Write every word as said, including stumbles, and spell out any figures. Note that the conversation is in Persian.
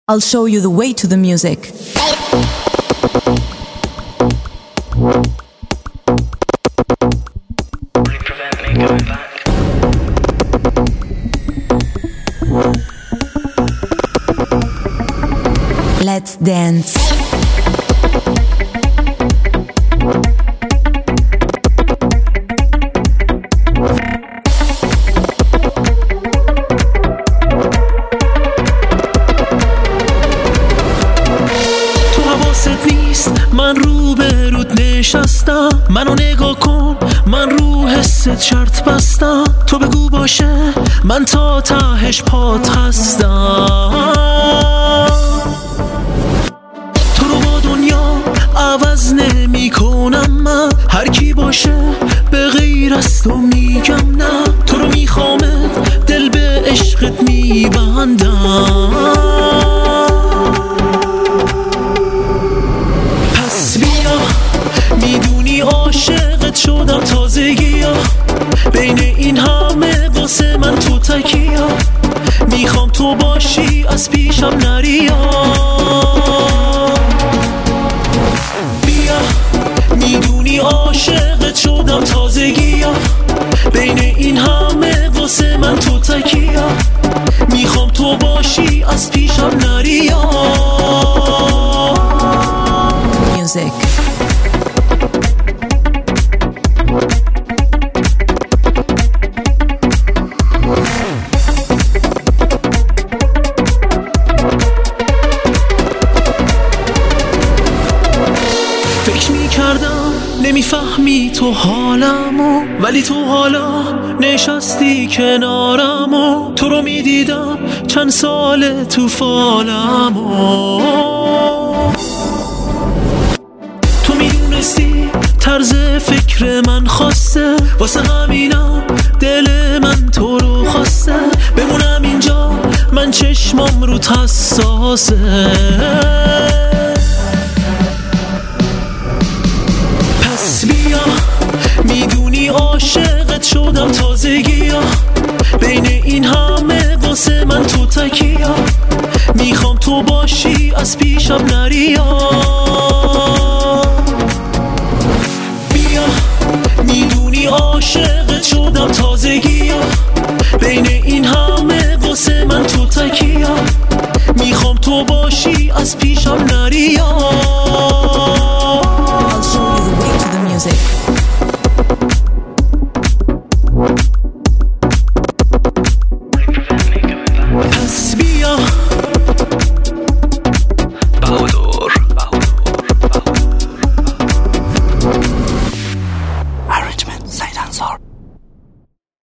I'll show you the way to the music. Prevent me going back. Let's dance. من رو به رود نشستم، منو نگاه کن، من رو حست شرط بستم. تو بگو باشه، من تا تهش پات هستم. تو رو با دنیا عوض نمی کنم من، هر کی باشه به غیر از تو میگم نه. تو رو میخوامه، دل به عشقت میبندم. میدونی عاشقت شدم تازگی ها، بین این همه واسه من تو تکی ها. میخوام تو باشی از پیشم نری ها. بیا میدونی عاشقت شدم تازگی ها، بین این همه واسه من تو تکی ها. میخوام تو باشی از پیشم نری ها. Music. فکر میکردم نمیفهمی تو حالمو، ولی تو حالا نشستی کنارمو. تو رو میدیدم چند سال تو فالمو. تو میدونستی طرز فکر من خواسته، واسه همینم دل من تو رو خواسته. بمونم اینجا، من چشمام رو حساسه. میدونی عاشقت شدم تازگی ها، بین این همه واسه من تو تکی ها. میخوام تو باشی از پیشم نری ها. بیا میدونی عاشقت شدم تازگی ها، بین این همه واسه من تو تکی ها. میخوام تو باشی از پیشم نری ها. I'll show you the way to the music. پس بیا